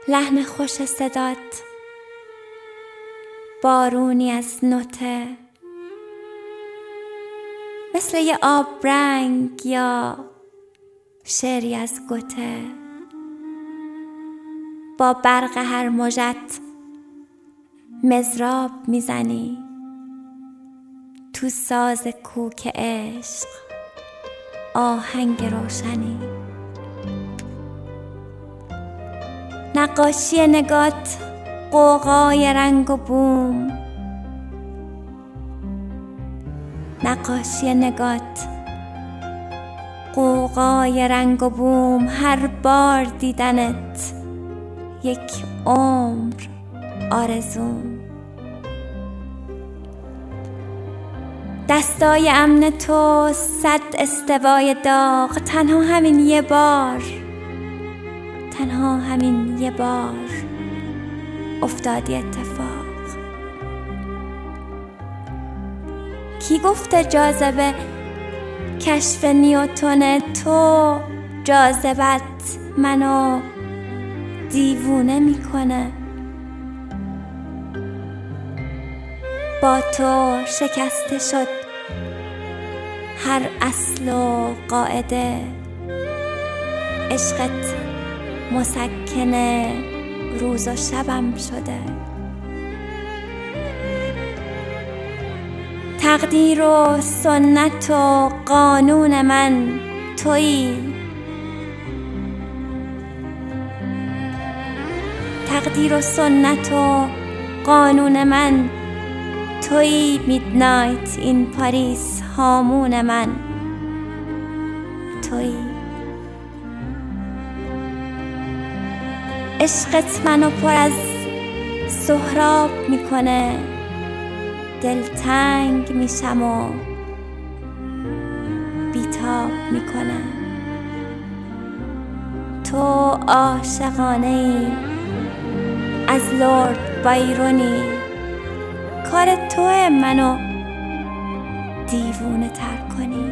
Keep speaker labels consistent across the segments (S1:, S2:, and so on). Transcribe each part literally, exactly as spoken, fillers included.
S1: لحن خوش صدات، بارونی از نوته، مثل یه آبرنگ یا شعری از گوته. با برق هر موجت مضراب میزنی، تو ساز کوک عشق آهنگ روشنی. نقاشی نگات غوغای رنگ و بوم، نقاشی نگات غوغای رنگ و بوم، هر بار دیدنت یک عمر آرزوم. دستای امن تو صد استوای داغ، تنها همین یه بار، تنها همین یه بار افتادی اتفاق. کی گفته جاذبه کشف نیوتن؟ تو جاذبت منو دیوونه میکنه. با تو شکسته شد هر اصل و قاعده، عشقت مسکن روز و شبم شده. تقدیر و سنت و قانون من تویی، تقدیر و سنت و قانون من تویی. میدنایت این پاریس هامون من تویی. عشقت منو پر از سهراب میکنه، دلتنگ میشم و بیتاب میکنه. تو عاشقانه ای از لورد بایرونی، کار توه منو دیوونه تر کنی.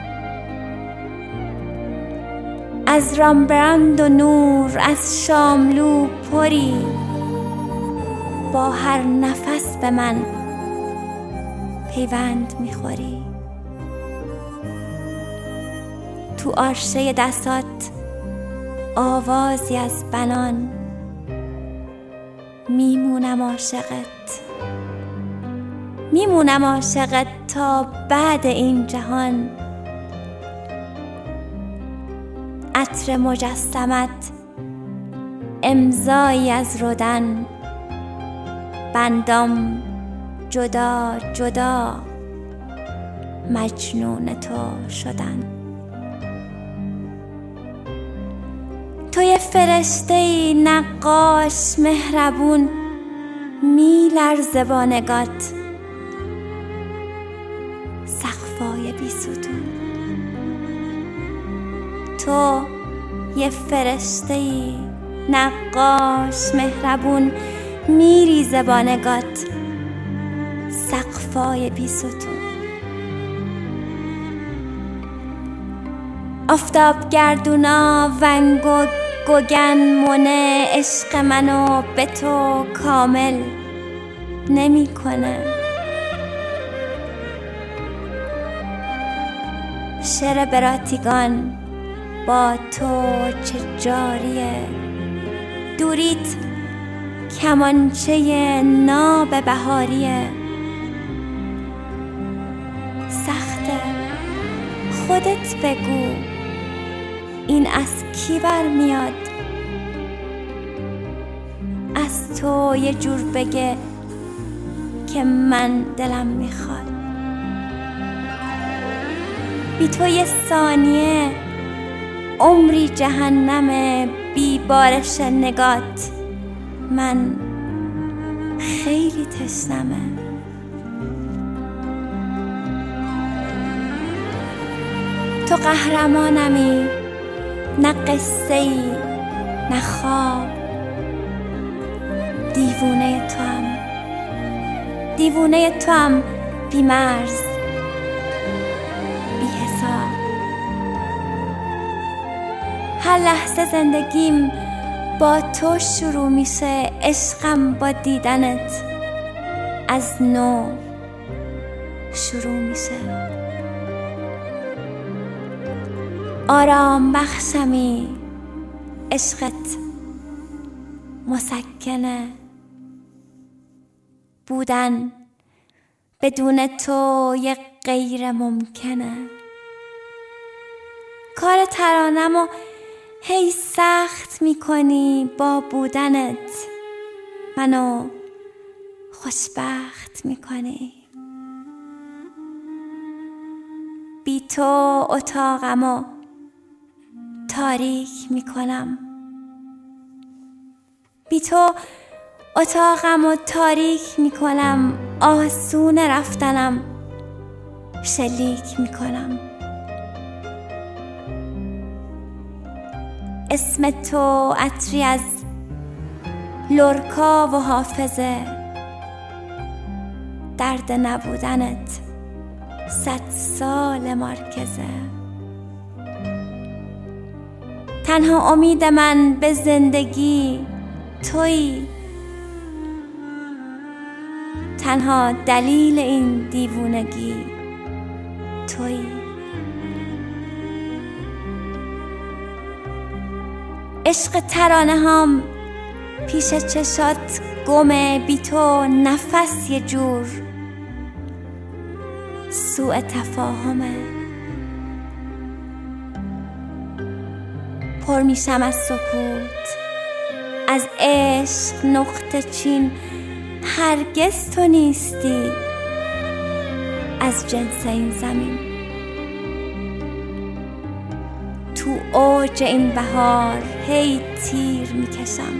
S1: از رامبرند و نور، از شاملو پری، با هر نفس به من پیوند میخوری. تو آرشه دستات آوازی از بنان، میمونم عاشقت، میمونم عاشقت تا بعد این جهان. عطر مجسمت امضایی از رودن، بندام جدا جدا مجنون تو شدن. تو یه فرشته‌ای نقاش مهربون، میلرزه با نگات سقفای بی ستون. تو یه فرشته‌ای نقاش مهربون، میریزه با نگات سقفای بی ستون. آفتاب گردونا ونگ و گوگن مونه، عشق منو به تو کامل نمی کنه. شعر براتیگان با تو چه جاریه، دوریت کمانچه ناب بهاریه. سخته خودت بگو این از کی برمیاد؟ از تو یه جور بگه که من دلم میخواد. بی تو یه ثانیه عمری جهنمه، بی بارش نگات من خیلی تشنمه. تو قهرمانمی، نه قصه ای نه خواب. دیوونه تو هم، دیوونه تو هم، بی مرز بی حساب. هر لحظه زندگیم با تو شروع میشه عشقم، با دیدنت از نو شروع میشه. آرام بخشمی عشقت مسکنه، بودن بدون تو یه غیر ممکنه. کار ترانمو هی سخت میکنی، با بودنت منو خوشبخت میکنی. بی تو اتاقمو تاریک میکنم، بی تو اتاقمو تاریک میکنم. آسون رفتنم شلیک میکنم. اسم تو عطری از لرکا و حافظه، درد نبودنت صد سال مرکزه. تنها امید من به زندگی تویی، تنها دلیل این دیوونگی تویی. عشق ترانه هم پیش چشات گمه، بی تو نفس یه جور سوء تفاهمه. پر میشم از سکوت، از عشق نقطه چین. هرگز تو نیستی از جنس این زمین. تو اوج این بهار هی تیر میکشم،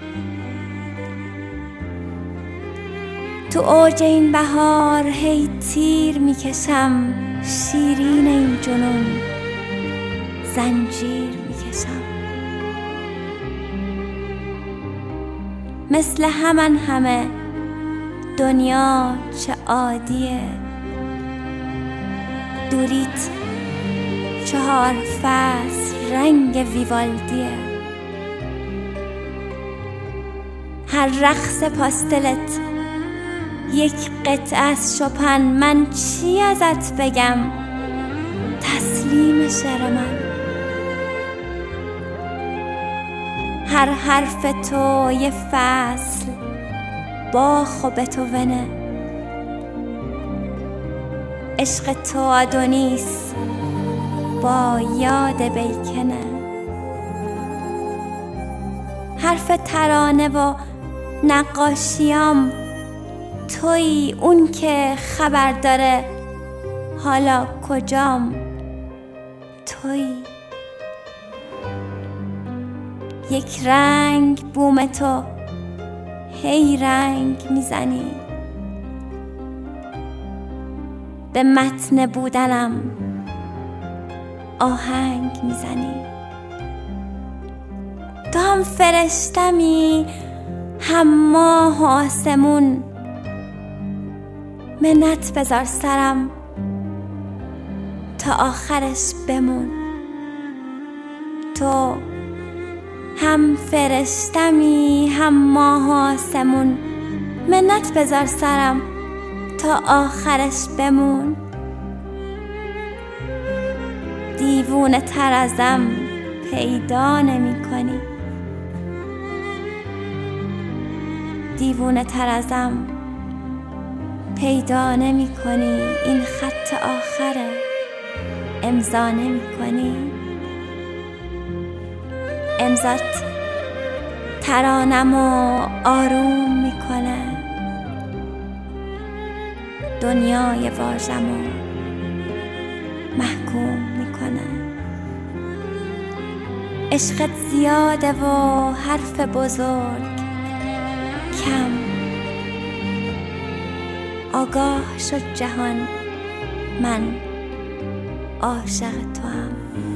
S1: تو اوج این بهار هی تیر میکشم. شیرین این جنون زنجیر میکشم. مثل همان همه دنیا چه عادیه، دوریت چهار فصل رنگ ویوالدیه. هر رقص پاستلت یک قطعه از شوپن. من چی ازت بگم تسلیم شعر من. هر حرف تو یه فصل باخ و بتوونه. عشق تو آدونیس با یاد بیکنه. حرف ترانه و نقاشیام تویی، اون که خبر داره حالا کجام تویی. یک رنگ بوم تو هی رنگ میزنی، به متن بودنم آهنگ میزنی. تو هم فرشتمی هم ماه و آسمون. منت بذار سرم تا آخرش بمون. تو هم فرشتمی هم ماه و آسمون. منت بذار سرم تا آخرش بمون. دیوونه تر ازم پیدا نمی کنی، دیوونه تر ازم پیدا نمی کنی. این خط آخره امضا نمی کنی. امضات ترانمو آروم میکنه، دنیای واژمو محکوم میکنه. عشقت زیاده و حرف بزرگ کم. آگاه شد جهان من عاشق توام.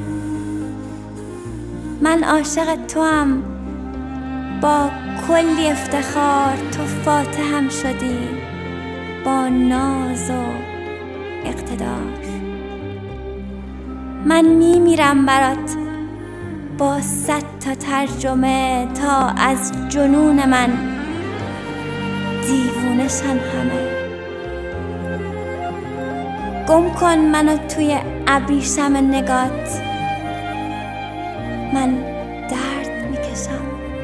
S1: من عاشق توام با کلی افتخار. تو فاتحم شدی با ناز و اقتدار. من میمیرم برات با صد تا ترجمه تا از جنون من دیوونه شن همه. گم کن منو توی ابریشم نگات، من درد میکشم،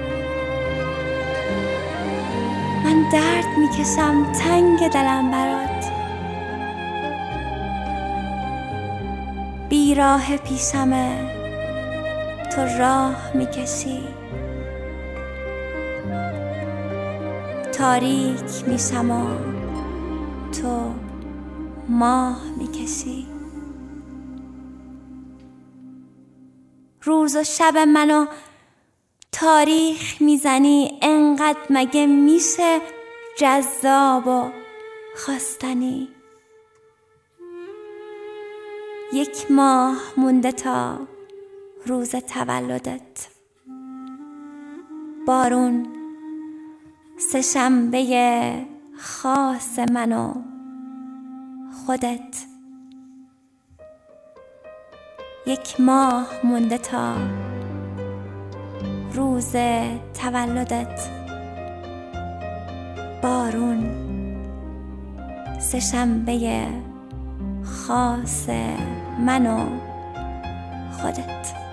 S1: من درد میکشم تنگ دلم برات. بیراه پیشمه تو راه میکشی، تاریک میشم و تو ماه میکشی. روز و شب منو تاریخ میزنی، انقدر مگه میشه جذاب و خواستنی. یک ماه مونده تا روز تولدت، بارون سه شنبه خاص منو خودت. یک ماه مونده تا روز تولدت، بارون سه شنبه خاص منو خودت.